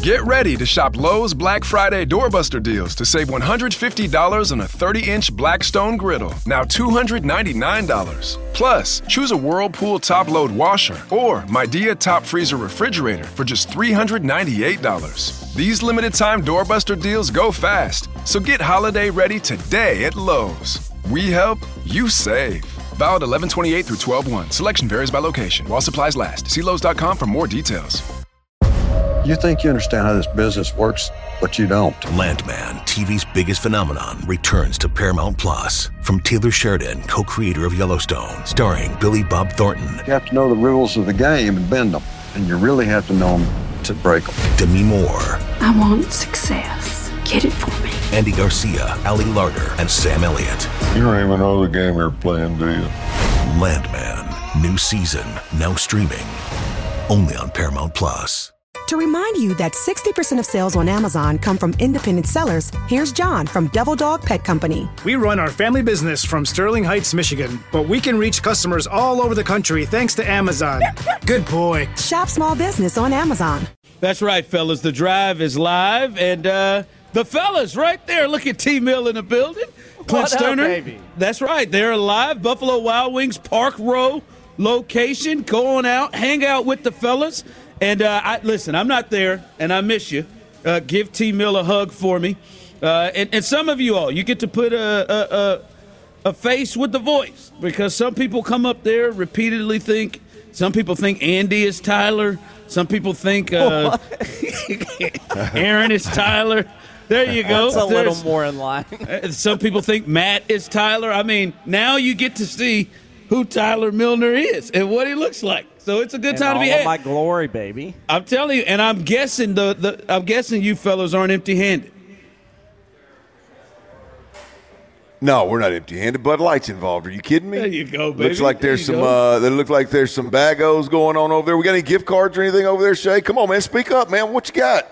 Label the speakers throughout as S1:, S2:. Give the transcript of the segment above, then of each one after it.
S1: Get ready to shop Lowe's Black Friday Doorbuster deals to save $150 on a 30-inch Blackstone griddle, now $299. Plus, choose a Whirlpool top-load washer or Midea top freezer refrigerator for just $398. These limited-time Doorbuster deals go fast, so get holiday ready today at Lowe's. We help, you save. Valid 11/28 through 12/1. Selection varies by location. While supplies last. See Lowe's.com for more details.
S2: You think you understand how this business works, but you don't.
S3: Landman, TV's biggest phenomenon, returns to Paramount Plus. From Taylor Sheridan, co-creator of Yellowstone, starring Billy Bob Thornton.
S2: You have to know the rules of the game and bend them, and you really have to know them to break them.
S3: Demi Moore.
S4: I want success. Get it for me.
S3: Andy Garcia, Ali Larter, and Sam Elliott.
S5: You don't even know the game you're playing, do you?
S3: Landman, new season, now streaming, only on Paramount Plus.
S6: To remind you that 60% of sales on Amazon come from independent sellers, here's John from Devil Dog Pet Company.
S7: We run our family business from Sterling Heights, Michigan, but we can reach customers all over the country thanks to Amazon. Good boy.
S6: Shop small business on Amazon.
S8: That's right, fellas. The Drive is live, and the fellas right there. Look at T-Mill in the building. Clint Sterner. Baby? That's right. They're live. Buffalo Wild Wings Park Row location. Go on out, hang out with the fellas. And listen, I'm not there, and I miss you. Give T-Mill a hug for me. And some of you all, you get to put a face with the voice, because some people come up there repeatedly some people think Andy is Tyler. Some people think Aaron is Tyler. There you go.
S9: That's a little more in line.
S8: Some people think Matt is Tyler. I mean, now you get to see who Tyler Milner is and what he looks like. So it's a good time to be
S9: all my glory, baby.
S8: I'm telling you, and I'm guessing I'm guessing you fellas aren't empty-handed.
S10: No, we're not empty-handed. Bud Light's involved. Are you kidding me?
S8: There you go, baby.
S10: Looks like there's some. They look like there's some bagos going on over there. We got any gift cards or anything over there, Shay? Come on, man. Speak up, man. What you got?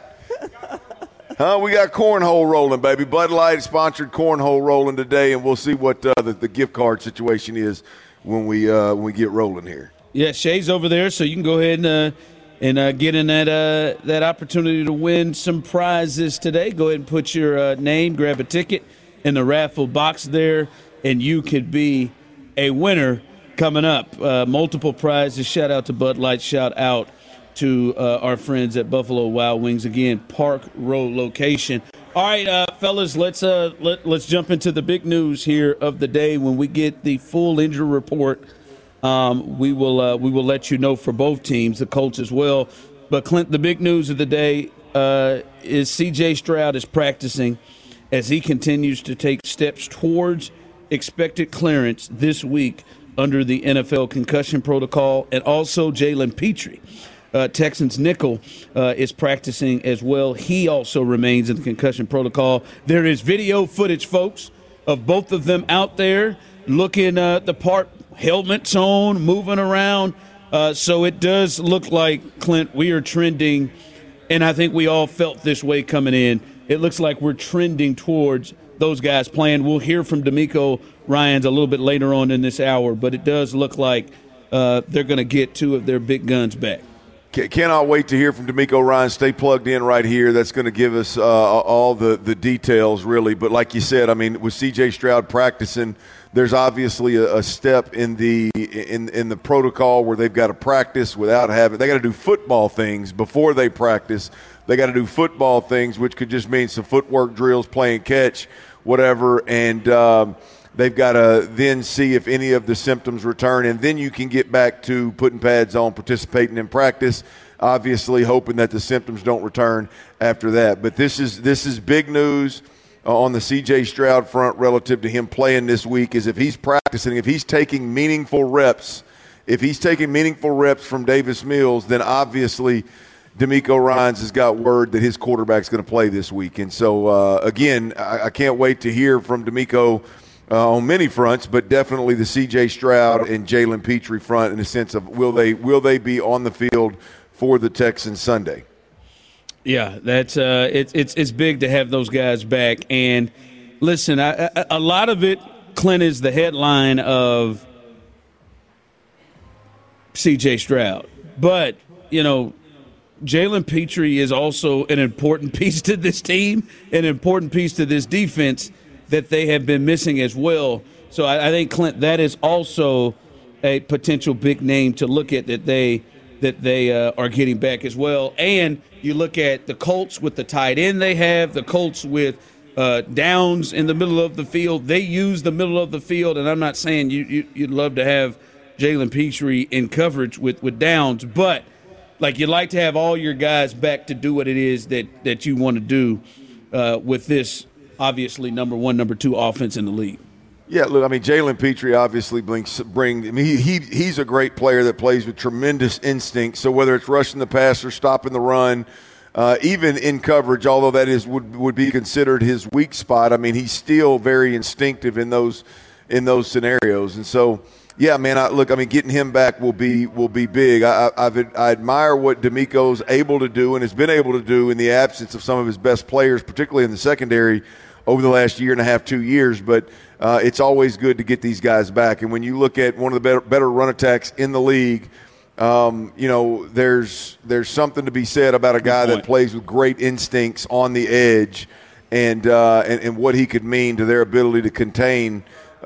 S10: We got cornhole rolling, baby. Bud Light sponsored cornhole rolling today, and we'll see what the gift card situation is when we get rolling here.
S8: Yeah, Shay's over there, so you can go ahead and get in that opportunity to win some prizes today. Go ahead and put your name, grab a ticket in the raffle box there, and you could be a winner coming up. Multiple prizes. Shout out to Bud Light. Shout out to our friends at Buffalo Wild Wings. Again, Park Row location. All right, fellas, let's jump into the big news here of the day. When we get the full injury report, we will let you know for both teams, the Colts as well. But Clint, the big news of the day is C.J. Stroud is practicing as he continues to take steps towards expected clearance this week under the NFL concussion protocol, and also Jalen Petrie. Texans nickel is practicing as well. He also remains in the concussion protocol. There is video footage, folks, of both of them out there looking the part, helmets on, moving around. So it does look like, Clint, we are trending, and I think we all felt this way coming in. It looks like we're trending towards those guys playing. We'll hear from DeMeco Ryans a little bit later on in this hour, but it does look like they're going to get two of their big guns back.
S10: Cannot wait to hear from DeMeco Ryans. Stay plugged in right here. That's going to give us all the details, really. But like you said, I mean, with C.J. Stroud practicing, there's obviously a step in the protocol where they've got to practice without having – they got to do football things before they practice. They got to do football things, which could just mean some footwork drills, playing catch, whatever, and they've got to then see if any of the symptoms return, and then you can get back to putting pads on, participating in practice, obviously hoping that the symptoms don't return after that. But this is big news on the C.J. Stroud front relative to him playing this week, is if he's practicing, if he's taking meaningful reps from Davis Mills, then obviously DeMeco Ryans has got word that his quarterback's going to play this week. And so, again, I can't wait to hear from DeMeco on many fronts, but definitely the C.J. Stroud and Jalen Petrie front in the sense of will they be on the field for the Texans Sunday?
S8: Yeah, that's it's big to have those guys back. And listen, a lot of it, Clint, is the headline of C.J. Stroud. But, you know, Jalen Petrie is also an important piece to this team, an important piece to this defense that they have been missing as well. So I think, Clint, that is also a potential big name to look at that they are getting back as well. And you look at the Colts with the tight end they have, the Colts with Downs in the middle of the field. They use the middle of the field, and I'm not saying you'd love to have Jalen Petrie in coverage with Downs, but like you'd like to have all your guys back to do what it is that you want to do with this obviously number 1, number 2 offense in the league.
S10: Yeah, look, I mean, Jalen Petrie obviously he's a great player that plays with tremendous instinct. So whether it's rushing the passer, stopping the run, even in coverage, although that would be considered his weak spot, I mean, he's still very instinctive in those scenarios. And so, yeah, man, getting him back will be big. I admire what DeMeco's able to do and has been able to do in the absence of some of his best players, particularly in the secondary over the last year and a half, 2 years. But it's always good to get these guys back. And when you look at one of the better run attacks in the league, there's something to be said about a guy that plays with great instincts on the edge and what he could mean to their ability to contain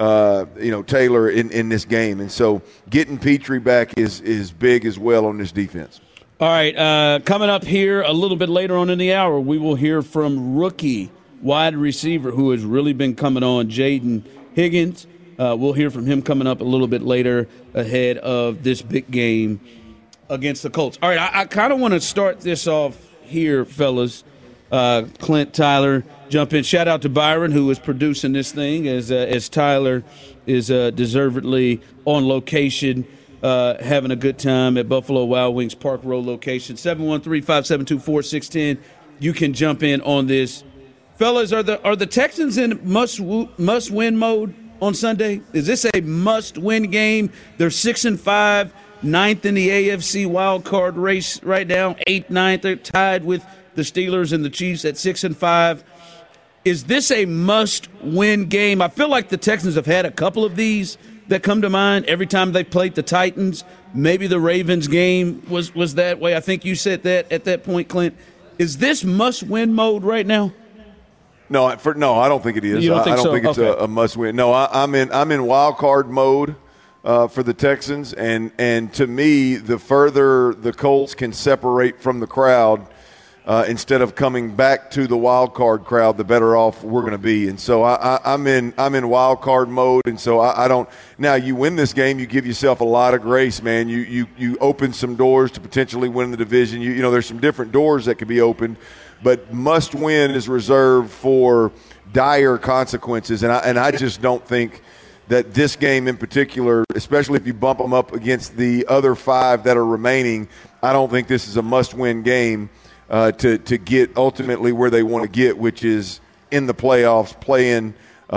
S10: Taylor in this game. And so getting Petrie back is big as well on this defense.
S8: All right, coming up here a little bit later on in the hour, we will hear from rookie wide receiver who has really been coming on, Jaden Higgins. We'll hear from him coming up a little bit later ahead of this big game against the Colts. All right, I kind of want to start this off here, fellas. Clint, Tyler, jump in. Shout out to Byron, who is producing this thing, as Tyler is deservedly on location, having a good time at Buffalo Wild Wings Park Road location. 713-572-4610. You can jump in on this. Fellas, are the Texans in must-win mode on Sunday? Is this a must-win game? They're 6-5, 9th in the AFC wild card race right now, 8th, 9th. They're tied with the Steelers and the Chiefs at 6-5. Is this a must-win game? I feel like the Texans have had a couple of these that come to mind every time they played the Titans. Maybe the Ravens game was that way. I think you said that at that point, Clint. Is this must-win mode right now?
S10: No, I don't think it is.
S8: You don't think
S10: I don't
S8: so?
S10: think it's
S8: Okay.
S10: a must-win. No, I'm in wild card mode for the Texans, and to me, the further the Colts can separate from the crowd instead of coming back to the wild card crowd, the better off we're going to be. And so I'm in wild card mode, and so I don't. Now you win this game, you give yourself a lot of grace, man. You open some doors to potentially win the division. You know, there's some different doors that could be opened. But must win is reserved for dire consequences, and I just don't think that this game in particular, especially if you bump them up against the other 5 that are remaining, I don't think this is a must-win game to get ultimately where they want to get, which is in the playoffs, playing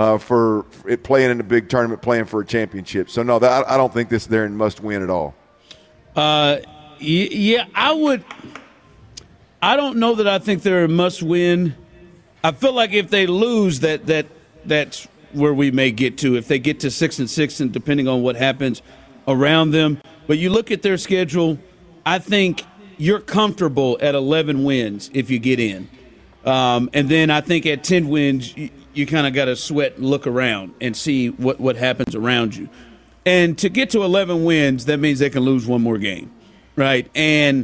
S10: in the big tournament, playing for a championship. So no, I don't think they're in must-win at all.
S8: Yeah, I would. I don't know that I think they're a must-win. I feel like if they lose, that's where we may get to. If they get to 6-6, and depending on what happens around them. But you look at their schedule, I think you're comfortable at 11 wins if you get in. And then I think at 10 wins, you kind of got to sweat and look around and see what happens around you. And to get to 11 wins, that means they can lose one more game, right? And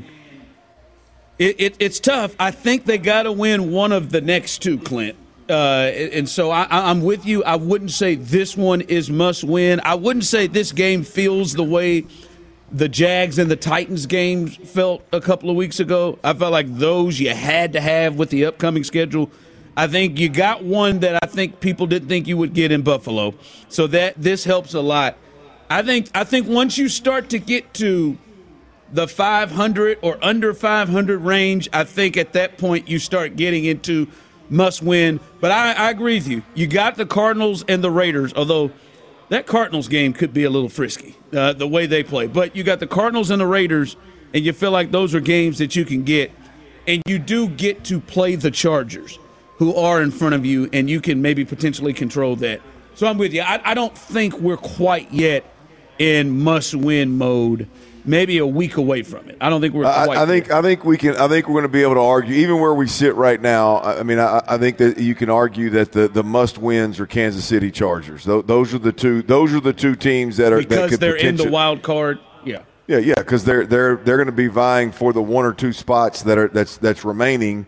S8: it's tough. I think they got to win one of the next 2, Clint. And so I'm with you. I wouldn't say this one is must win. I wouldn't say this game feels the way the Jags and the Titans games felt a couple of weeks ago. I felt like those you had to have with the upcoming schedule. I think you got one that I think people didn't think you would get in Buffalo. So that this helps a lot. I think once you start to get to the 500 or under 500 range, I think at that point you start getting into must win. But I agree with you. You got the Cardinals and the Raiders, although that Cardinals game could be a little frisky, the way they play. But you got the Cardinals and the Raiders, and you feel like those are games that you can get. And you do get to play the Chargers, who are in front of you, and you can maybe potentially control that. So I'm with you. I don't think we're quite yet in must-win mode maybe a week away from it. I don't think we're quite
S10: I think we're going to be able to argue, even where we sit right now. I mean, I think that you can argue that the must wins are Kansas City Chargers. Those are the two teams that are
S8: because they're in the wild card. Yeah.
S10: Yeah, because they're going to be vying for the one or two spots that's remaining.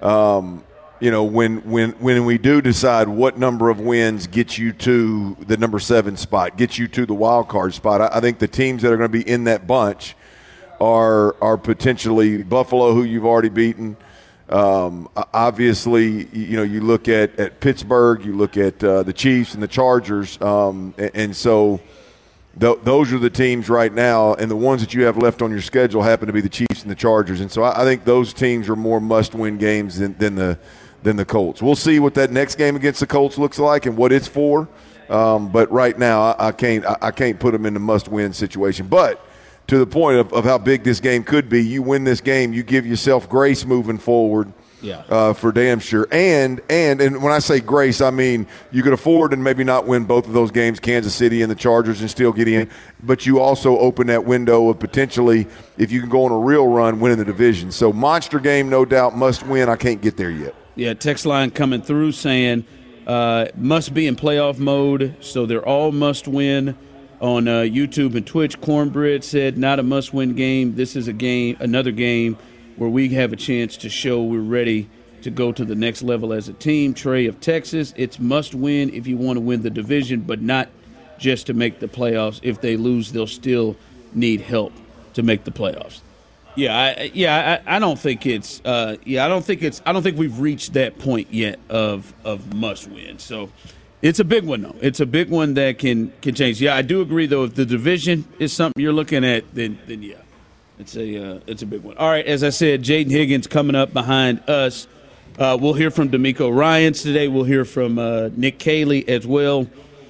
S10: When we do decide what number of wins gets you to the number 7 spot, gets you to the wild card spot, I think the teams that are going to be in that bunch are potentially Buffalo, who you've already beaten. Obviously, you look at Pittsburgh, you look at the Chiefs and the Chargers, and so those are the teams right now, and the ones that you have left on your schedule happen to be the Chiefs and the Chargers. And so I think those teams are more must-win games than the Colts. We'll see what that next game against the Colts looks like and what it's for. But right now, I can't put them in the must-win situation. But to the point of how big this game could be, you win this game, you give yourself grace moving forward.
S8: Yeah.
S10: For damn sure. And when I say grace, I mean you could afford and maybe not win both of those games, Kansas City and the Chargers, and still get in. But you also open that window of potentially, if you can go on a real run, winning the division. So monster game, no doubt, must win. I can't get there yet.
S8: Yeah, text line coming through saying must be in playoff mode, so they're all must win. On YouTube and Twitch, Cornbread said not a must win game. This is another game where we have a chance to show we're ready to go to the next level as a team. Trey of Texas, it's must win if you want to win the division, but not just to make the playoffs. If they lose, they'll still need help to make the playoffs. I don't think it's. I don't think we've reached that point yet of must win. So it's a big one though. It's a big one that can change. Yeah, I do agree though. If the division is something you're looking at, then yeah. It's a big one. All right, as I said, Jaden Higgins coming up behind us. We'll hear from D'Amico Ryans today. We'll hear from Nick Caley as well.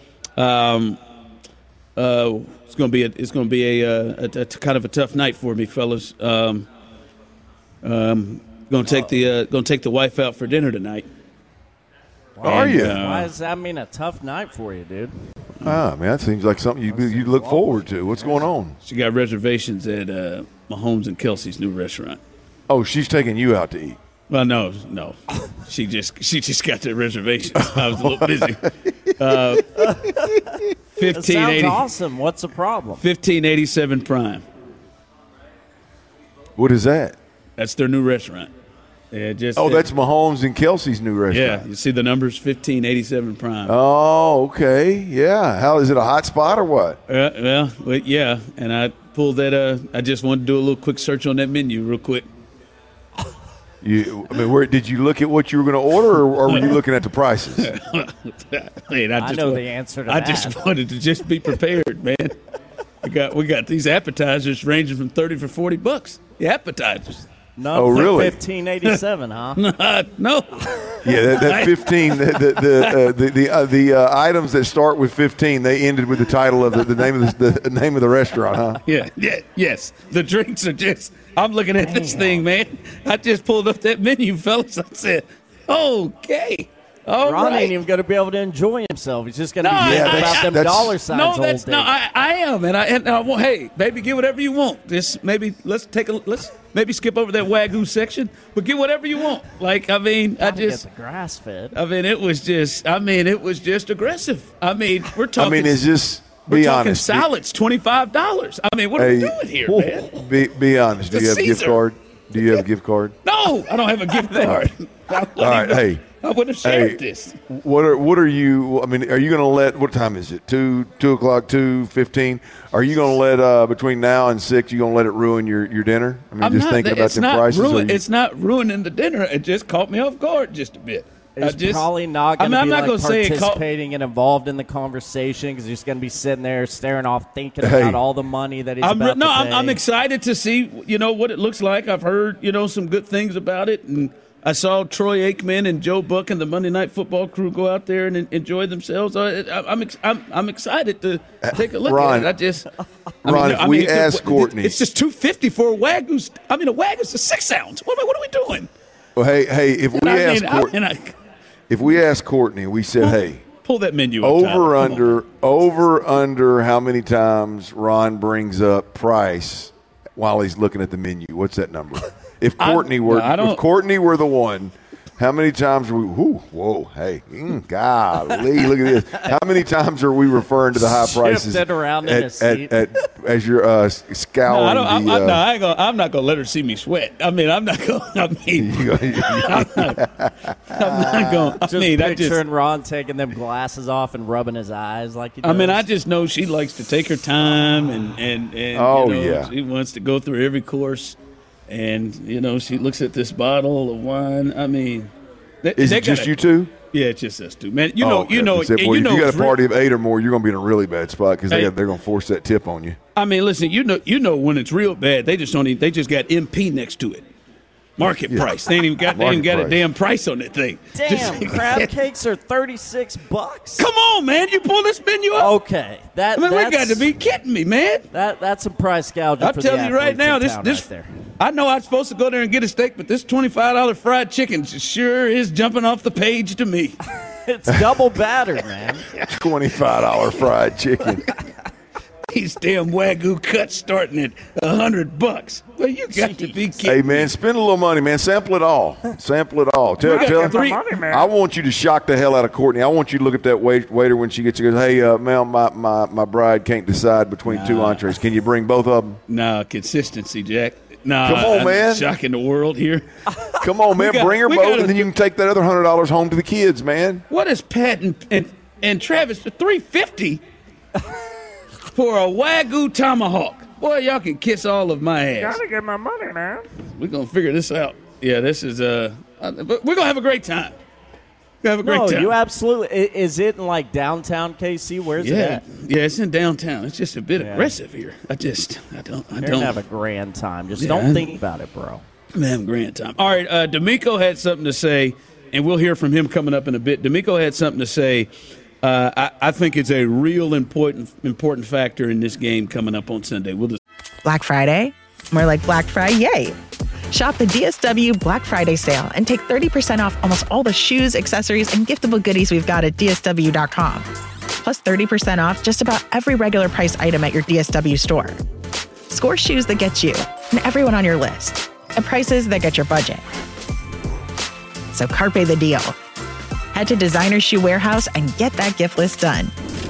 S8: It's going to be a kind of a tough night for me, fellas. Going to take the wife out for dinner tonight.
S10: How are you?
S9: Why does that mean a tough night for you, dude?
S10: Man, that seems like something you look forward to. What's going on?
S8: She got reservations at Mahomes and Kelsey's new restaurant.
S10: Oh, she's taking you out to eat.
S8: Well, no. She just got the reservations. I was a little busy. 1580.
S9: That sounds awesome. What's the problem?
S8: 1587 Prime.
S10: What is that?
S8: That's their new restaurant.
S10: That's Mahomes and Kelsey's new restaurant.
S8: Yeah, you see the numbers, 1587 Prime.
S10: Oh, okay. Yeah. How is it, a hot spot or what?
S8: Yeah. And I pulled that. I just wanted to do a little quick search on that menu real quick.
S10: Where did you look at what you were going to order, or were you looking at the prices?
S9: I know the answer to that.
S8: I just wanted to just be prepared, man. We got these appetizers ranging from $30 for $40. The appetizers.
S9: None for
S10: really?
S9: 1587, huh?
S8: No.
S10: Yeah, that 15. The items that start with 15, they ended with the title of the name of the restaurant, huh?
S8: Yeah. Yes. The drinks are just. I'm looking at this thing, man. I just pulled up that menu, fellas. I said, okay. All
S9: Ron
S8: right.
S9: ain't even going to be able to enjoy himself. He's just going to be about them dollar signs all day.
S8: No, I am, and I want. Hey, baby, get whatever you want. Let's maybe skip over that Wagyu section, but get whatever you want. Like, I mean,
S9: get the grass fed.
S8: I mean, it was just aggressive. I mean, we're talking.
S10: I mean, it's just.
S8: We're talking salads, $25. I mean, what are we doing here, man?
S10: Be honest. Do you have a gift card? Do you have a gift card?
S8: No, I don't have a gift card.
S10: All right,
S8: I wouldn't have shared this.
S10: What are you? I mean, are you going to let? What time is it? 2 o'clock, 2:15. Are you going to let between now and 6? You going to let it ruin your dinner? I mean, thinking about the prices.
S8: It's not ruining the dinner. It just caught me off guard just a bit.
S9: He's probably not going to be participating and involved in the conversation because he's going to be sitting there staring off, thinking about all the money that he's about to pay.
S8: I'm excited to see what it looks like. I've heard some good things about it, and I saw Troy Aikman and Joe Buck and the Monday Night Football crew go out there and enjoy themselves. I'm excited to take a look at it.
S10: If we ask Courtney,
S8: it's just $250 for a Wagyu. I mean, a Wagyu's a 6-ounce. What are we doing?
S10: Well, hey, if we ask Courtney, we said, hey,
S8: Pull that menu up.
S10: Over under how many times Ron brings up price while he's looking at the menu. What's that number? If Courtney were the one, how many times are we? Golly, look at this. How many times are we referring to the high prices
S9: around in his seat?
S10: as you're scouring?
S8: I'm not gonna let her see me sweat. I'm not going.
S9: Picturing Ron taking them glasses off and rubbing his eyes like he does.
S8: I just know she likes to take her time and she wants to go through every course. And, she looks at this bottle of wine.
S10: Is it just you two?
S8: Yeah, it's just us two. Man, if you
S10: got a party of 8 or more, you're going to be in a really bad spot because they're going to force that tip on you.
S8: Listen, you know when it's real bad, they just got MP next to it. Market price. They ain't even got a damn price on that thing.
S9: Damn, crab cakes are $36.
S8: Come on, man. You pull this menu up?
S9: Okay.
S8: we got to be kidding me, man.
S9: That's a price gouging.
S8: I'm telling you right now, this
S9: right there.
S8: I know I'm supposed to go there and get a steak, but this $25 fried chicken sure is jumping off the page to me.
S9: It's double battered, man.
S10: $25 fried chicken.
S8: These damn Wagyu cuts starting at $100. Well, you got to be kidding.
S10: Hey, man, spend a little money, man. Sample it all. Tell him. I want you to shock the hell out of Courtney. I want you to look at that waiter when she gets you. Goes, hey, ma'am, my bride can't decide between 2 entrees. Can you bring both of them?
S8: No, consistency, Jack. No,
S10: come on, man.
S8: Shocking the world here.
S10: Come on, man. Bring her both, and then you can take that other $100 home to the kids, man.
S8: What is Pat and Travis for $350 for a Wagyu tomahawk? Boy, y'all can kiss all of my ass.
S11: Gotta get my money, man.
S8: We're gonna figure this out. Yeah, this is but we're gonna have a great time. No,
S9: you absolutely. Is it in like downtown KC? Where's it at?
S8: Yeah, it's in downtown. It's just a bit aggressive here. I don't
S9: have a grand time. Just don't think about it, bro.
S8: Man, grand time. All right, D'Amico had something to say, and we'll hear from him coming up in a bit. D'Amico had something to say. I think it's a real important factor in this game coming up on Sunday.
S12: Black Friday? More like Black Friday, yay. Shop the DSW Black Friday sale and take 30% off almost all the shoes, accessories, and giftable goodies we've got at DSW.com. Plus 30% off just about every regular price item at your DSW store. Score shoes that get you and everyone on your list at prices that get your budget. So carpe the deal. Head to Designer Shoe Warehouse and get that gift list done.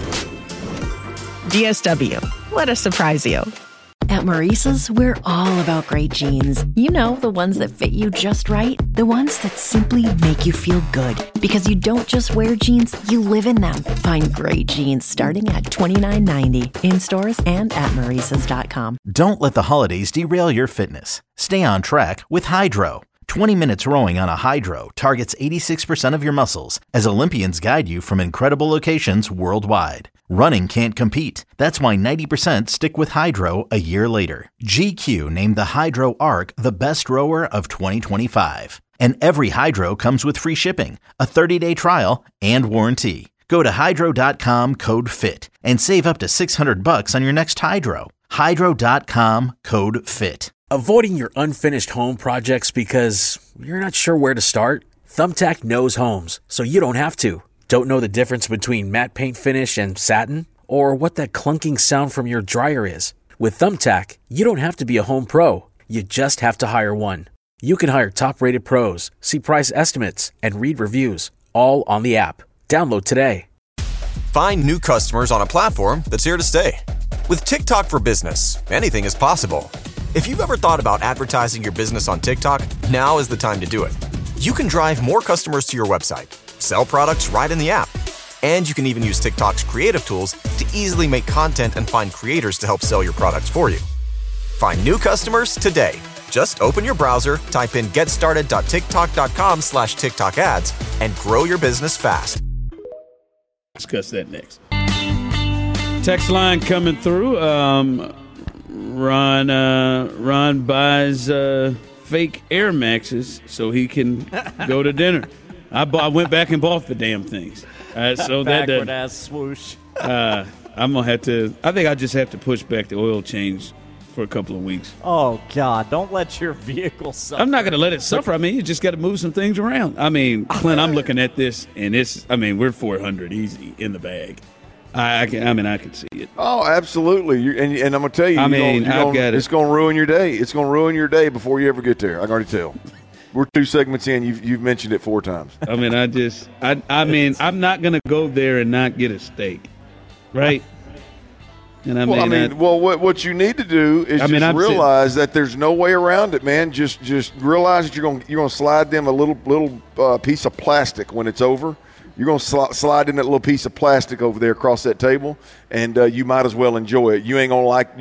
S12: DSW, let us surprise you.
S13: At Maurice's, we're all about great jeans. You know, the ones that fit you just right. The ones that simply make you feel good. Because you don't just wear jeans, you live in them. Find great jeans starting at $29.90 in stores and at Maurice's.com.
S14: Don't let the holidays derail your fitness. Stay on track with Hydro. 20 minutes rowing on a Hydro targets 86% of your muscles as Olympians guide you from incredible locations worldwide. Running can't compete. That's why 90% stick with Hydro a year later. GQ named the Hydro Arc the best rower of 2025. And every Hydro comes with free shipping, a 30-day trial, and warranty. Go to Hydro.com, code FIT, and save up to $600 on your next Hydro. Hydro.com, code FIT.
S15: Avoiding your unfinished home projects because you're not sure where to start? Thumbtack knows homes, so you don't have to. Don't know the difference between matte paint finish and satin? Or what that clunking sound from your dryer is? With Thumbtack, you don't have to be a home pro. You just have to hire one. You can hire top-rated pros, see price estimates, and read reviews, all on the app. Download today.
S16: Find new customers on a platform that's here to stay. With TikTok for Business, anything is possible. If you've ever thought about advertising your business on TikTok, now is the time to do it. You can drive more customers to your website, sell products right in the app, and you can even use TikTok's creative tools to easily make content and find creators to help sell your products for you. Find new customers today. Just open your browser, type in getstarted.tiktok.com/TikTok ads, and grow your business fast.
S8: Discuss that next. Text line coming through. Ron buys fake Air Maxes so he can go to dinner. I went back and bought the damn things. So
S9: backward ass swoosh.
S8: I'm gonna have to. I think I just have to push back the oil change for a couple of weeks.
S9: Oh, God, don't let your vehicle suffer.
S8: I'm not going to let it suffer. I mean, you just got to move some things around. I mean, Clint, I'm looking at this, and we're 400 easy in the bag. I can see it.
S10: Oh, absolutely. And I'm going to tell you, it's going to ruin your day. It's going to ruin your day before you ever get there. I can already tell. We're 2 segments in. You've mentioned it 4 times.
S8: I mean, I'm not going to go there and not get a steak, right? And
S10: what you need to do is realize that there's no way around it, man. Just realize that you're going to slide them a little piece of plastic when it's over. You're going to slide in that little piece of plastic over there across that table, and you might as well enjoy it. You ain't gonna like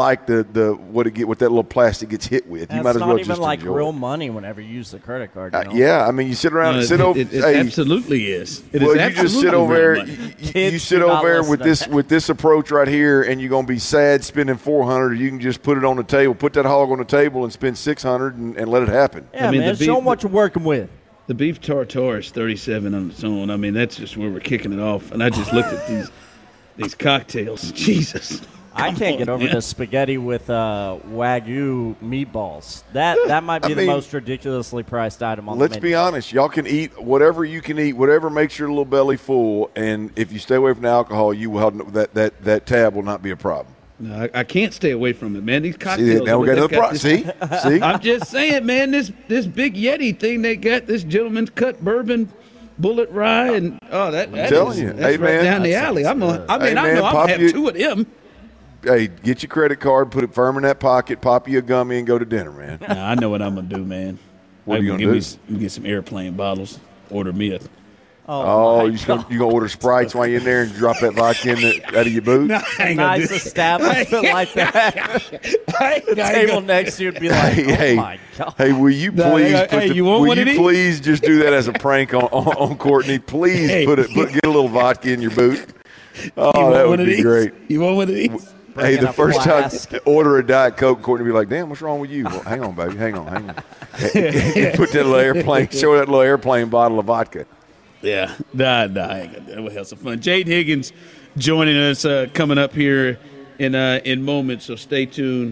S10: what that little plastic gets hit with. You might as well just enjoy it. It's not even like
S9: real money whenever you use the credit card.
S10: Yeah, I mean, you sit around, over.
S8: It absolutely is.
S10: You just sit over there. You sit over there with this approach right here, and you're gonna be sad spending $400. Or you can just put it on the table, put that hog on the table, and spend $600 and let it happen.
S9: Yeah, man, show them what you're working with.
S8: The beef tartare is $37 on its own. I mean, that's just where we're kicking it off. And I just looked at these cocktails. Jesus.
S9: I can't get over the spaghetti with Wagyu meatballs. That might be the most ridiculously priced item on the menu.
S10: Let's be honest. Y'all can eat whatever you can eat, whatever makes your little belly full. And if you stay away from the alcohol, that tab will not be a problem.
S8: No, I can't stay away from it, man. These cocktails.
S10: See, now we got another problem. See?
S8: I'm just saying, man, this big Yeti thing they got, this gentleman's cut bourbon, bullet rye, and that's right down the alley. I know I'm going to have 2 of them.
S10: Hey, get your credit card, put it firm in that pocket, pop you a gummy, and go to dinner, man.
S8: Nah, I know what I'm going to do, man.
S10: What are you going to do?
S8: Get some airplane bottles, order me a
S10: you gonna order Sprites while you're in there and drop that vodka out of your boot?
S9: No, nice establishment like that. The table next to you would be like, my God.
S10: Hey, will you please please just do that as a prank on Courtney? Please get a little vodka in your boot. Oh, that would be great.
S8: You want one of these?
S10: Hey, the first time order a Diet Coke, Courtney will be like, damn, what's wrong with you? Well, hang on, baby. Hang on. Put that little airplane bottle of vodka.
S8: Yeah, nah, that would have some fun. Jade Higgins joining us coming up here in moments, so stay tuned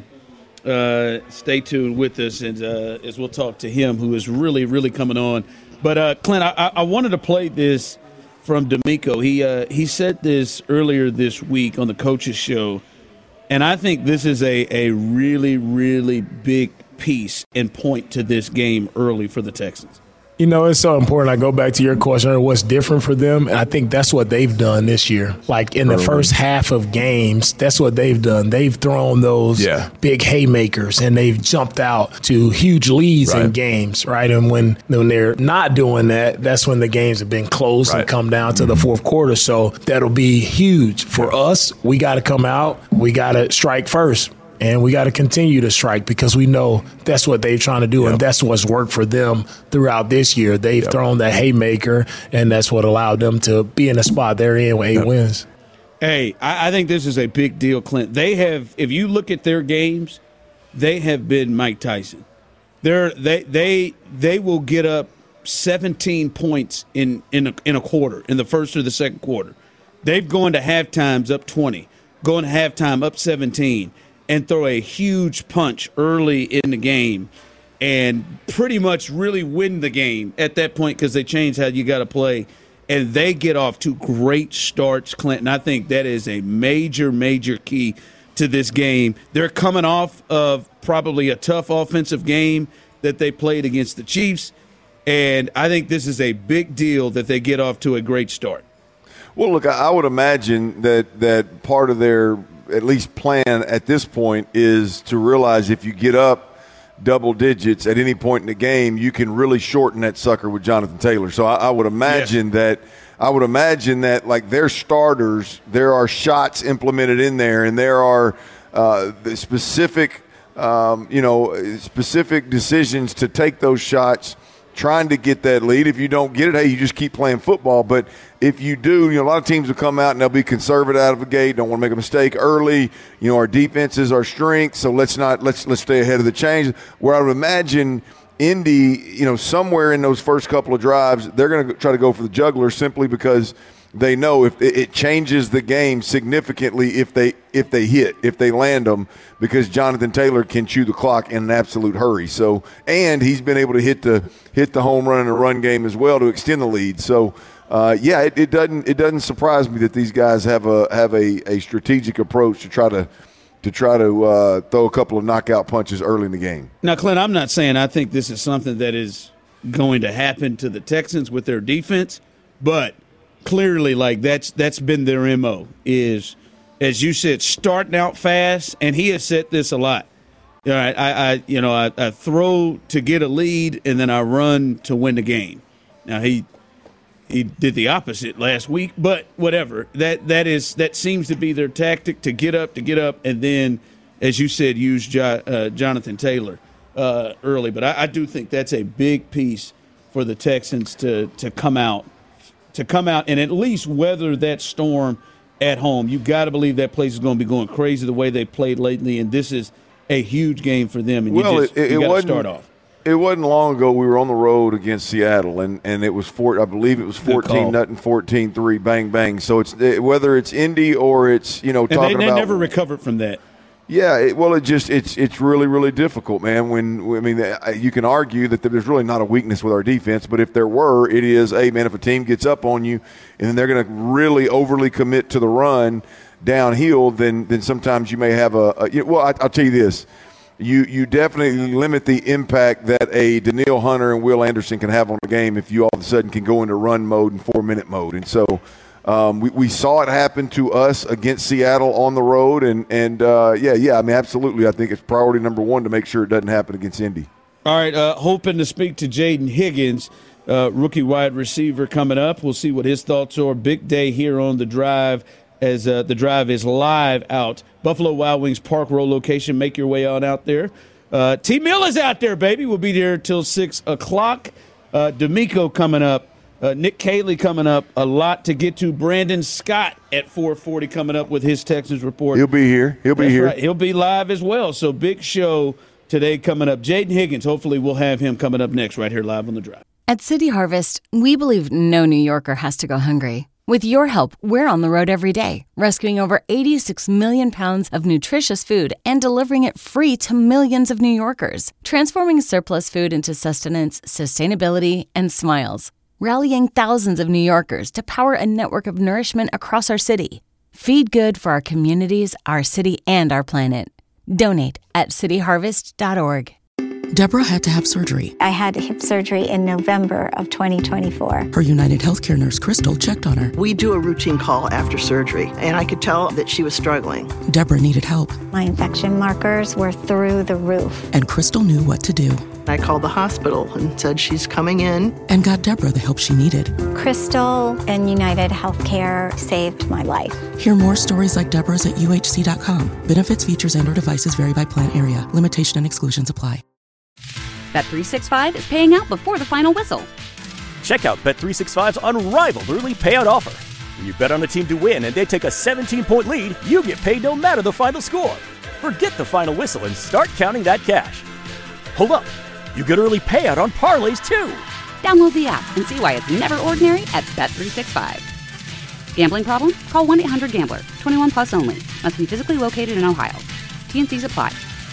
S8: with us as we'll talk to him, who is really, really coming on. But Clint, I wanted to play this from D'Amico. He said this earlier this week on the Coaches Show, and I think this is a really, really big piece and point to this game early for the Texans.
S11: You know, it's so important. I go back to your question, what's different for them? And I think that's what they've done this year. Like in the first half of games, that's what they've done. They've thrown those big haymakers and they've jumped out to huge leads in games, right? And when they're not doing that, that's when the games have been close and come down to the fourth quarter. So that'll be huge. For us, we got to come out. We got to strike first. And we got to continue to strike because we know that's what they're trying to do, and that's what's worked for them throughout this year. They've thrown that haymaker, and that's what allowed them to be in the spot they're in with 8 wins.
S8: Hey, I think this is a big deal, Clint. They have, if you look at their games, they have been Mike Tyson. They will get up 17 points in a quarter, in the first or the second quarter. They've gone to halftimes up 20, going to halftime up 17. And throw a huge punch early in the game and pretty much really win the game at that point because they changed how you got to play. And they get off to great starts, Clinton. I think that is a major, major key to this game. They're coming off of probably a tough offensive game that they played against the Chiefs, and I think this is a big deal that they get off to a great start.
S10: Well, look, I would imagine that part of their – at least plan at this point is to realize if you get up double digits at any point in the game, you can really shorten that sucker with Jonathan Taylor. So I would imagine that like their starters, there are shots implemented in there, and there are specific decisions to take those shots, trying to get that lead. If you don't get it, hey, you just keep playing football. But if you do, a lot of teams will come out and they'll be conservative out of the gate, don't want to make a mistake early. Our defense is our strength, so let's stay ahead of the change. Where I would imagine Indy, somewhere in those first couple of drives, they're going to try to go for the juggler simply because they know if it changes the game significantly if they land them, because Jonathan Taylor can chew the clock in an absolute hurry. So, and he's been able to hit the home run in the run game as well to extend the lead. So, it doesn't surprise me that these guys have a strategic approach to try to throw a couple of knockout punches early in the game.
S8: Now, Clint, I'm not saying I think this is something that is going to happen to the Texans with their defense, but clearly, like that's been their MO, is, as you said, starting out fast, and he has said this a lot. All right, I throw to get a lead, and then I run to win the game. Now he did the opposite last week, but whatever. That seems to be their tactic, to get up, and then, as you said, use Jonathan Taylor early. But I do think that's a big piece for the Texans to come out and at least weather that storm at home. You got to believe that place is going to be going crazy the way they played lately, and this is a huge game for them. And you got to start off.
S10: It wasn't long ago we were on the road against Seattle, and it was I believe it was 14-0, 14-3, bang bang. So it's whether it's Indy or it's
S8: they never recovered from that.
S10: Yeah, it's really, really difficult, man. You can argue that there's really not a weakness with our defense, but if there were, it is, if a team gets up on you and then they're going to really overly commit to the run downhill, then sometimes you may have I'll tell you this. You definitely limit the impact that a Danielle Hunter and Will Anderson can have on the game if you all of a sudden can go into run mode and 4-minute mode. And so we saw it happen to us against Seattle on the road. Absolutely. I think it's priority number one to make sure it doesn't happen against Indy.
S8: All right, hoping to speak to Jaden Higgins, rookie wide receiver, coming up. We'll see what his thoughts are. Big day here on The Drive, as the Drive is live out Buffalo Wild Wings Park Row location. Make your way on out there. T. Mill is out there, baby. We'll be there till 6 o'clock. D'Amico coming up. Nick Caley coming up. A lot to get to. Brandon Scott at 4:40 coming up with his Texans report.
S10: He'll be here.
S8: Right. He'll be live as well. So big show today coming up. Jaden Higgins, hopefully we'll have him coming up next right here live on The Drive.
S17: At City Harvest, we believe no New Yorker has to go hungry. With your help, we're on the road every day, rescuing over 86 million pounds of nutritious food and delivering it free to millions of New Yorkers, transforming surplus food into sustenance, sustainability, and smiles, rallying thousands of New Yorkers to power a network of nourishment across our city. Feed good for our communities, our city, and our planet. Donate at cityharvest.org.
S18: Deborah had to have surgery.
S19: I had hip surgery in November of 2024.
S18: Her United Healthcare nurse, Crystal, checked on her.
S20: We do a routine call after surgery, and I could tell that she was struggling.
S18: Deborah needed help.
S19: My infection markers were through the roof.
S18: And Crystal knew what to do.
S20: I called the hospital and said she's coming in.
S18: And got Deborah the help she needed.
S19: Crystal and United Healthcare saved my life.
S18: Hear more stories like Deborah's at uhc.com. Benefits, features, and/or devices vary by plan area. Limitation and exclusions apply.
S21: Bet365 is paying out before the final whistle.
S22: Check out Bet365's unrivaled early payout offer. When you bet on a team to win and they take a 17-point lead, you get paid no matter the final score. Forget the final whistle and start counting that cash. Hold up, you get early payout on parlays too.
S21: Download the app and see why it's never ordinary at Bet365. Gambling problem? Call 1-800-GAMBLER. 21 plus only. Must be physically located in Ohio. T&Cs apply.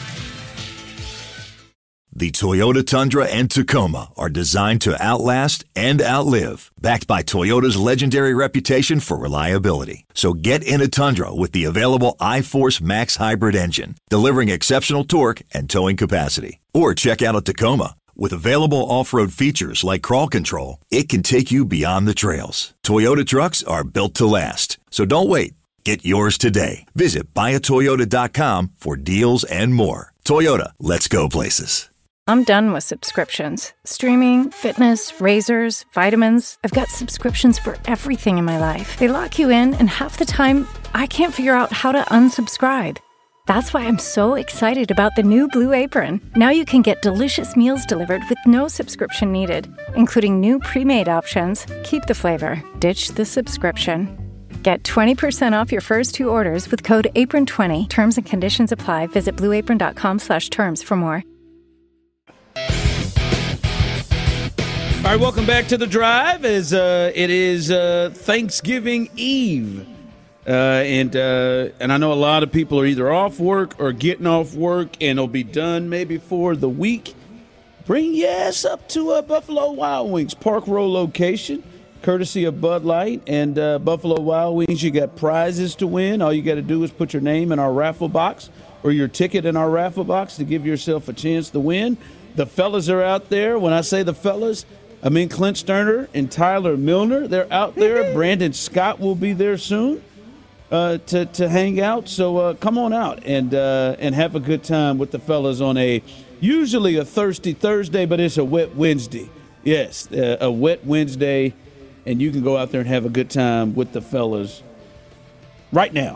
S23: The Toyota Tundra and Tacoma are designed to outlast and outlive, backed by Toyota's legendary reputation for reliability. So get in a Tundra with the available iForce Max hybrid engine, delivering exceptional torque and towing capacity. Or check out a Tacoma. With available off-road features like crawl control, it can take you beyond the trails. Toyota trucks are built to last. So don't wait. Get yours today. Visit buyatoyota.com for deals and more. Toyota, let's go places.
S24: I'm done with subscriptions. Streaming, fitness, razors, vitamins. I've got subscriptions for everything in my life. They lock you in, and half the time, I can't figure out how to unsubscribe. That's why I'm so excited about the new Blue Apron. Now you can get delicious meals delivered with no subscription needed, including new pre-made options. Keep the flavor. Ditch the subscription. Get 20% off your first 2 orders with code APRON20. Terms and conditions apply. Visit blueapron.com/terms for more.
S8: All right, welcome back to The Drive as it is Thanksgiving Eve. And I know a lot of people are either off work or getting off work, and it'll be done maybe for the week. Bring your ass up to Buffalo Wild Wings Park Row location, courtesy of Bud Light and Buffalo Wild Wings. You got prizes to win. All you got to do is put your name in our raffle box or your ticket in our raffle box to give yourself a chance to win. The fellas are out there. When I say the fellas, I mean Clint Sterner and Tyler Milner. They're out there. Brandon Scott will be there soon to hang out. So come on out and have a good time with the fellas on usually a thirsty Thursday, but it's a wet Wednesday. Yes, a wet Wednesday, and you can go out there and have a good time with the fellas right now,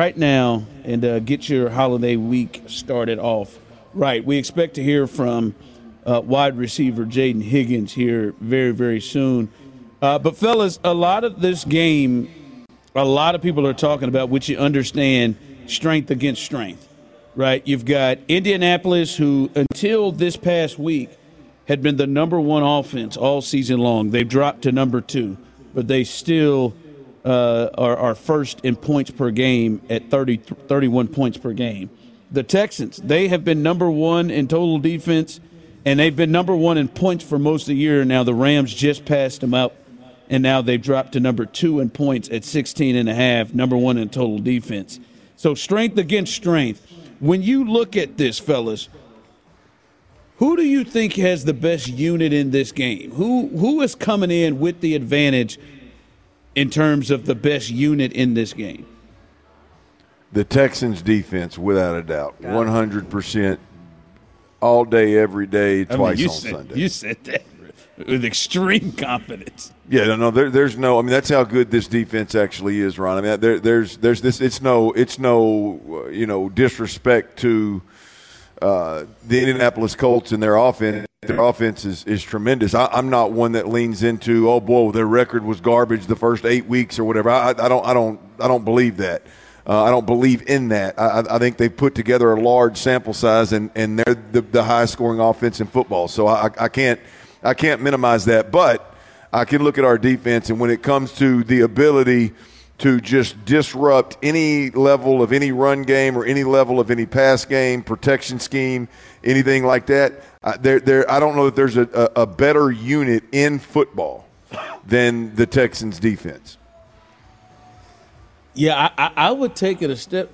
S8: and get your holiday week started off right. We expect to hear from wide receiver Jaden Higgins here very, very soon. But, fellas, a lot of this game, a lot of people are talking about, which you understand, strength against strength, right? You've got Indianapolis, who until this past week had been the number one offense all season long. They've dropped to number 2, but they still are first in points per game at 31 points per game. The Texans, they have been number 1 in total defense, and they've been number 1 in points for most of the year. Now the Rams just passed them up, and now they've dropped to number 2 in points at 16.5, number 1 in total defense. So strength against strength. When you look at this, fellas, who do you think has the best unit in this game? Who is coming in with the advantage in terms of the best unit in this game?
S10: The Texans defense, without a doubt, 100%, all day, every day, twice on Sunday.
S8: You said that with extreme confidence.
S10: Yeah, no, there's no. I mean, that's how good this defense actually is, Ron. I mean, there's this. It's no disrespect to the Indianapolis Colts and their offense. Their offense is tremendous. I'm not one that leans into, oh boy, their record was garbage the first 8 weeks or whatever. I don't believe that. I don't believe in that. I think they've put together a large sample size, and they're the highest scoring offense in football. So I can't minimize that. But I can look at our defense, and when it comes to the ability to just disrupt any level of any run game or any level of any pass game, protection scheme, anything like that, I don't know that there's a better unit in football than the Texans' defense.
S8: Yeah, I would take it a step.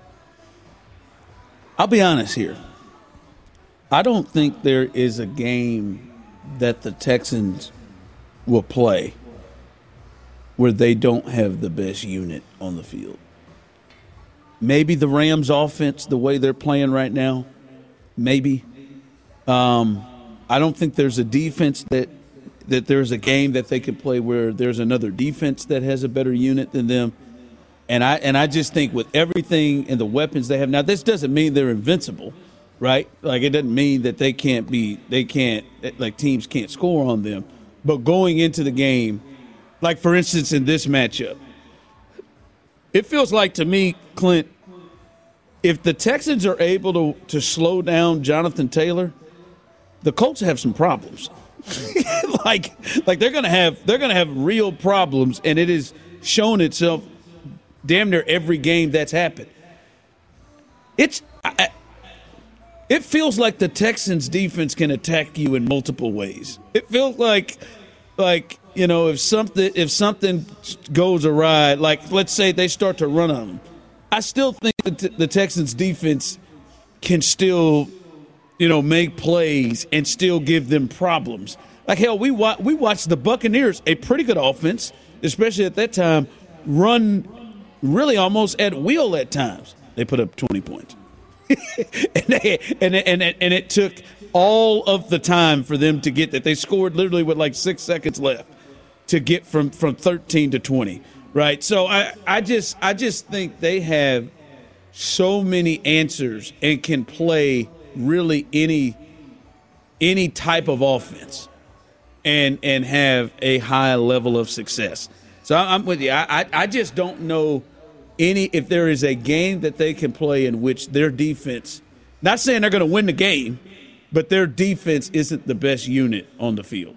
S8: I'll be honest here. I don't think there is a game that the Texans will play where they don't have the best unit on the field. Maybe the Rams offense, the way they're playing right now, maybe. I don't think there's a defense that there's a game that they could play where there's another defense that has a better unit than them. And I just think with everything and the weapons they have now, this doesn't mean they're invincible, right? Like, it doesn't mean that teams can't score on them. But going into the game, like, for instance, in this matchup, it feels like to me, Clint, if the Texans are able to slow down Jonathan Taylor, the Colts have some problems. like they're gonna have real problems, and it has shown itself damn near every game that's happened. It feels like the Texans defense can attack you in multiple ways. It feels like if something goes awry, like let's say they start to run on them, I still think that the Texans defense can still make plays and still give them problems. Like, hell, we watched the Buccaneers, a pretty good offense, especially at that time, run really almost at will at times. They put up 20 points. and it took all of the time for them to get that. They scored literally with like 6 seconds left to get from 13 to 20, right? So I just think they have so many answers and can play really any type of offense and have a high level of success. So I'm with you. I just don't know if there is a game that they can play in which their defense, not saying they're going to win the game, but their defense isn't the best unit on the field.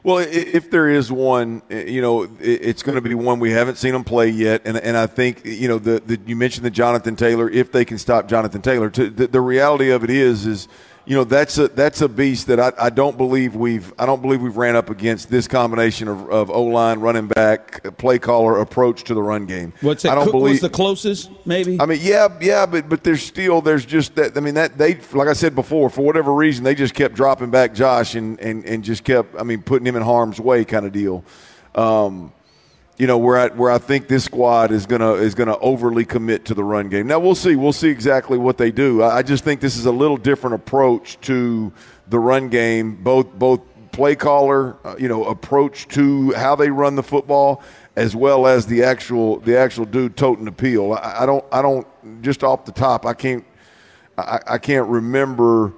S10: Well, if there is one, it's going to be one we haven't seen them play yet, and I think you mentioned the Jonathan Taylor. If they can stop Jonathan Taylor, the reality of it is that's a beast that I don't believe we've ran up against this combination of O-line, running back, play caller approach to the run game.
S8: What's that? Was the closest maybe?
S10: I mean, yeah, but there's just that. I mean, that they, like I said before, for whatever reason, they just kept dropping back Josh and just kept, putting him in harm's way kind of deal. Where I think this squad is gonna overly commit to the run game. Now we'll see exactly what they do. I just think this is a little different approach to the run game, both play caller, approach to how they run the football, as well as the actual dude toting the peel. I don't just off the top, I can't remember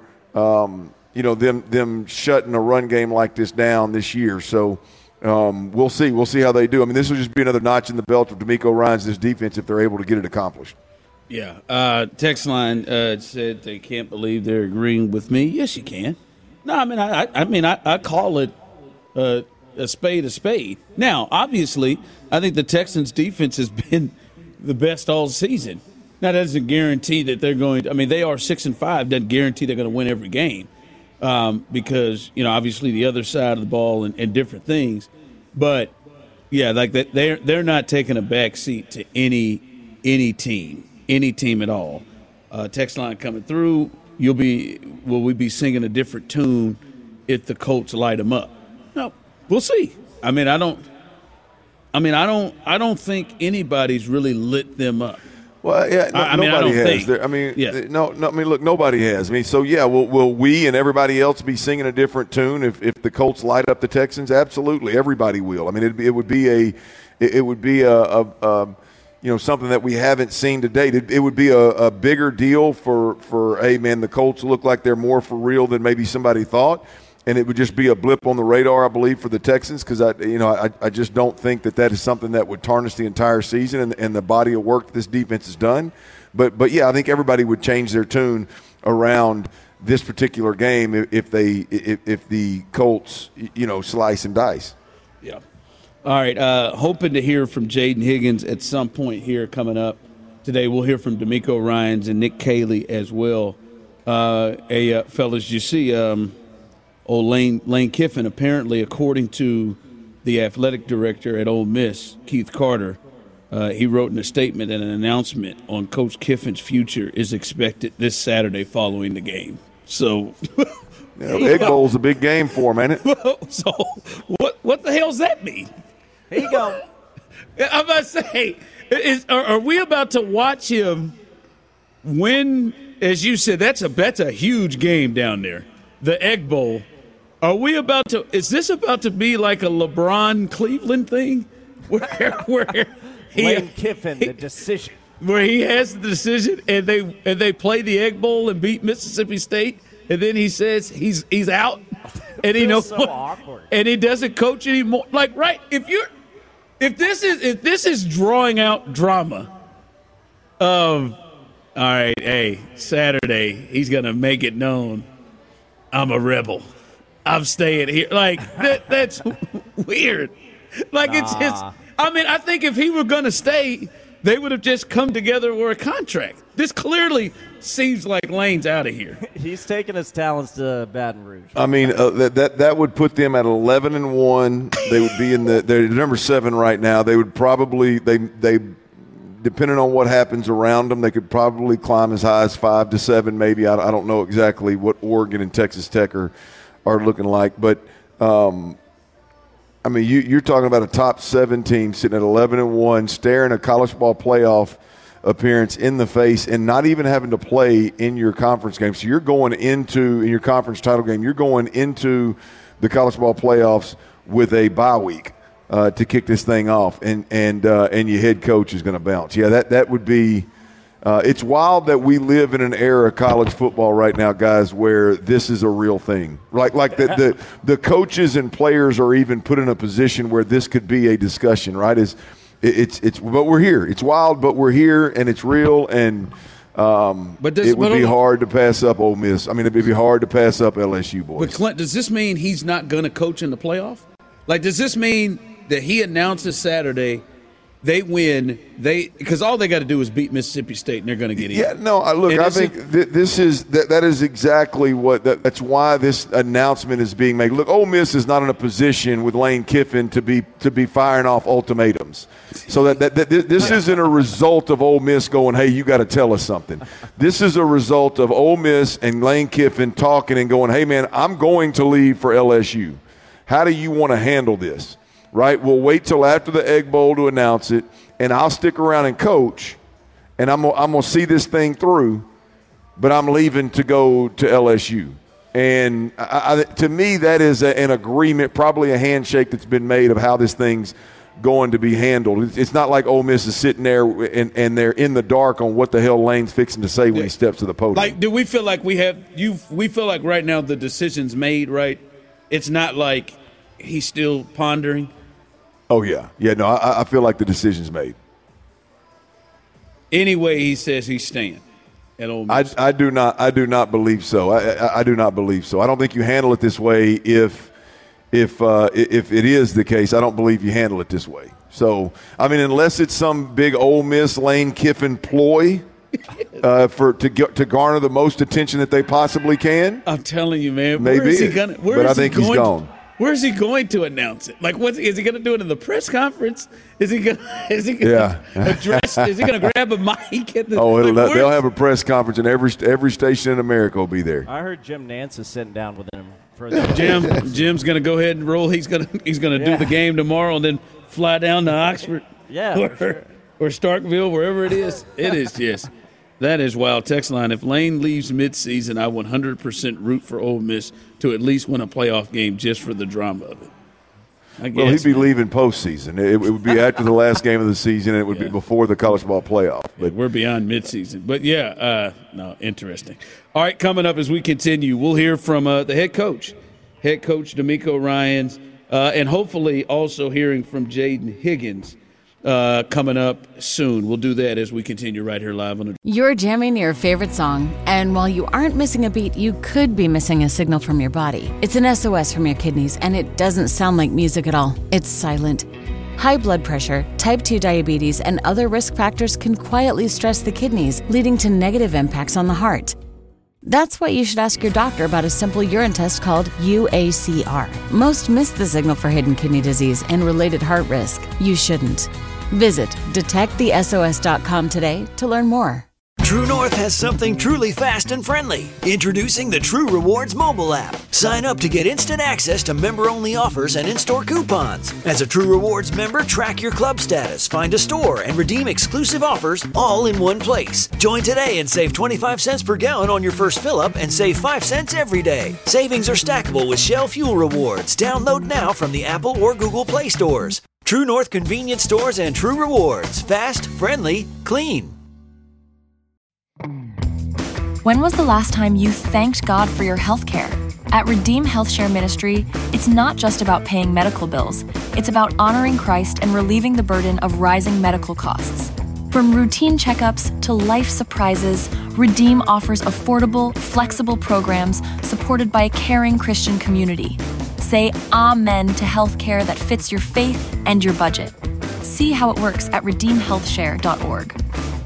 S10: them shutting a run game like this down this year. So. We'll see. We'll see how they do. I mean, this will just be another notch in the belt of DeMeco Ryans' this defense if they're able to get it accomplished.
S8: Yeah. Text line said they can't believe they're agreeing with me. Yes, you can. No, I call it a spade a spade. Now, obviously, I think the Texans' defense has been the best all season. Now, that doesn't guarantee that they're going to – they are 6-5. Doesn't guarantee they're going to win every game. Because, obviously the other side of the ball and different things. But, yeah, like that, they're not taking a back seat to any team at all. Text line coming through, will we be singing a different tune if the Colts light them up? No, we'll see. I don't think anybody's really lit them up.
S10: Well, yeah, nobody has. Look, nobody has. Will we and everybody else be singing a different tune if the Colts light up the Texans? Absolutely, everybody will. I mean, it would be something that we haven't seen to date. It would be a bigger deal for the Colts look like they're more for real than maybe somebody thought. And it would just be a blip on the radar, I believe, for the Texans, because I just don't think that is something that would tarnish the entire season and the body of work that this defense has done. But yeah, I think everybody would change their tune around this particular game if the Colts slice and dice.
S8: Yeah. All right. Hoping to hear from Jaden Higgins at some point here coming up today. We'll hear from DeMeco Ryans and Nick Caley as well. Fellas, you see. Lane Kiffin, apparently, according to the athletic director at Ole Miss, Keith Carter, he wrote in a statement and an announcement on Coach Kiffin's future is expected this Saturday following the game. So,
S10: Egg Bowl's a big game for him, ain't it?
S8: So, what the hell does that mean?
S9: Here you go.
S8: I'm about to say, are we about to watch him win? As you said, that's a huge game down there, the Egg Bowl. Are we about to? Is this about to be like a LeBron Cleveland thing, where
S9: Lane Kiffin, the decision,
S8: where he has the decision, and they play the Egg Bowl and beat Mississippi State, and then he says he's out, and he knows
S9: so awkward,
S8: and he doesn't coach anymore. Like, right? If this is drawing out drama of, all right, hey, Saturday he's gonna make it known, I'm a rebel. I'm staying here. Like, that's weird. Like, it's I think if he were going to stay, they would have just come together for a contract. This clearly seems like Lane's out of here.
S9: He's taking his talents to Baton Rouge.
S10: I mean, that would put them at 11-1. They would be they're number 7 right now. They would probably, they depending on what happens around them, they could probably climb as high as 5 to 7 maybe. I don't know exactly what Oregon and Texas Tech are looking like. But, you're talking about a top 7 team sitting at 11-1, staring a college ball playoff appearance in the face and not even having to play in your conference game. So you're going in your conference title game, you're going into the college ball playoffs with a bye week to kick this thing off, and your head coach is going to bounce. Yeah, that would be it's wild that we live in an era of college football right now, guys, where this is a real thing. Like the coaches and players are even put in a position where this could be a discussion, right? But we're here. It's wild, but we're here, and it's real, and it would be hard to pass up Ole Miss. I mean, it would be hard to pass up LSU, boys.
S8: But Clint, does this mean he's not going to coach in the playoff? Like, does this mean that he announces Saturday, they win, because all they got to do is beat Mississippi State, and they're going to get in?
S10: Yeah, no, look, I think that is exactly that's why this announcement is being made. Look, Ole Miss is not in a position with Lane Kiffin to be firing off ultimatums. So that this isn't a result of Ole Miss going, hey, you got to tell us something. This is a result of Ole Miss and Lane Kiffin talking and going, hey, man, I'm going to leave for LSU. How do you want to handle this? Right? We'll wait till after the Egg Bowl to announce it, and I'll stick around and coach, and I'm gonna see this thing through, but I'm leaving to go to LSU. And to me, that is an agreement, probably a handshake that's been made of how this thing's going to be handled. It's not like Ole Miss is sitting there and they're in the dark on what the hell Lane's fixing to say when he steps to the podium.
S8: Like, do we feel like we feel like right now the decision's made, right? It's not like he's still pondering.
S10: Oh, yeah. Yeah, no, I feel like the decision's made.
S8: Anyway, he says he's staying at Ole Miss.
S10: I do not believe so. I do not believe so. I don't think you handle it this way if it is the case. I don't believe you handle it this way. So, I mean, unless it's some big Ole Miss Lane Kiffin ploy to garner the most attention that they possibly can.
S8: I'm telling you, man.
S10: Maybe.
S8: Where is he gonna,
S10: but I think he's gone.
S8: Where is he going to announce it? Like, is he going to do it in the press conference? Is he going
S10: to
S8: address? Is he going to grab a mic?
S10: They'll have a press conference, and every station in America will be there.
S9: I heard Jim Nance is sitting down with him.
S8: Jim's going to go ahead and roll. He's going to do the game tomorrow, and then fly down to Oxford, or Starkville, wherever it is. It is just. That is wild. Text line, if Lane leaves midseason, I 100% root for Ole Miss to at least win a playoff game just for the drama of it.
S10: Well, he'd be leaving postseason. It would be after the last game of the season, and it would be before the college ball playoff.
S8: But we're beyond midseason. But, interesting. All right, coming up as we continue, we'll hear from the head coach D'Amico Ryans, and hopefully also hearing from Jaden Higgins coming up soon. We'll do that as we continue right here live on the.
S17: You're jamming your favorite song, and while you aren't missing a beat, you could be missing a signal from your body. It's an SOS from your kidneys, and it doesn't sound like music at all. It's silent. High blood pressure, type 2 diabetes, and other risk factors can quietly stress the kidneys, leading to negative impacts on the heart. That's why you should ask your doctor about a simple urine test called UACR. Most miss the signal for hidden kidney disease and related heart risk. You shouldn't. Visit detectthesos.com today to learn more.
S1: True North has something truly fast and friendly. Introducing the True Rewards mobile app. Sign up to get instant access to member-only offers and in-store coupons. As a True Rewards member, track your club status, find a store, and redeem exclusive offers all in one place. Join today and save 25 cents per gallon on your first fill-up and save 5 cents every day. Savings are stackable with Shell Fuel Rewards. Download now from the Apple or Google Play stores. True North convenience stores and True Rewards. Fast, friendly, clean.
S2: When was the last time you thanked God for your health care? At Redeem Health Share Ministry, it's not just about paying medical bills. It's about honoring Christ and relieving the burden of rising medical costs. From routine checkups to life surprises, Redeem offers affordable, flexible programs supported by a caring Christian community. Say amen to health care that fits your faith and your budget. See how it works at redeemhealthshare.org.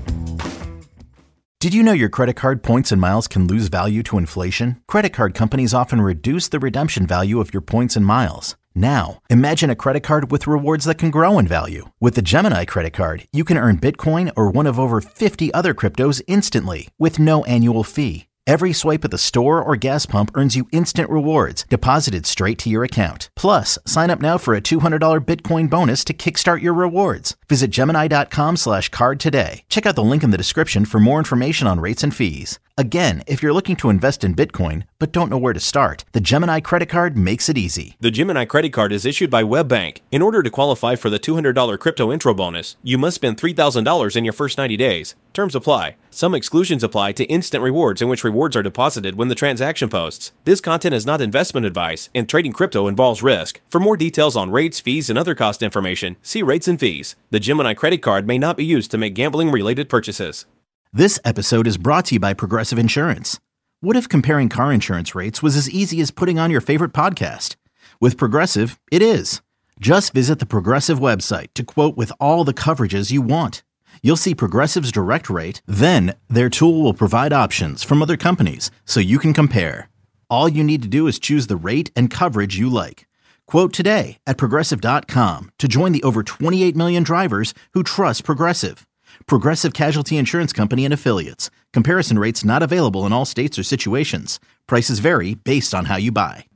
S14: Did you know your credit card points and miles can lose value to inflation? Credit card companies often reduce the redemption value of your points and miles. Now, imagine a credit card with rewards that can grow in value. With the Gemini credit card, you can earn Bitcoin or one of over 50 other cryptos instantly with no annual fee. Every swipe at the store or gas pump earns you instant rewards deposited straight to your account. Plus, sign up now for a $200 Bitcoin bonus to kickstart your rewards. Visit Gemini.com/card today. Check out the link in the description for more information on rates and fees. Again, if you're looking to invest in Bitcoin but don't know where to start, the Gemini credit card makes it easy.
S4: The Gemini credit card is issued by WebBank. In order to qualify for the $200 crypto intro bonus, you must spend $3,000 in your first 90 days. Terms apply. Some exclusions apply to instant rewards, in which rewards are deposited when the transaction posts. This content is not investment advice, and trading crypto involves risk. For more details on rates, fees, and other cost information, see rates and fees. The Gemini credit card may not be used to make gambling-related purchases.
S14: This episode is brought to you by Progressive Insurance. What if comparing car insurance rates was as easy as putting on your favorite podcast? With Progressive, it is. Just visit the Progressive website to quote with all the coverages you want. You'll see Progressive's direct rate, then their tool will provide options from other companies so you can compare. All you need to do is choose the rate and coverage you like. Quote today at Progressive.com to join the over 28 million drivers who trust Progressive. Progressive Casualty Insurance Company and Affiliates. Comparison rates not available in all states or situations. Prices vary based on how you buy.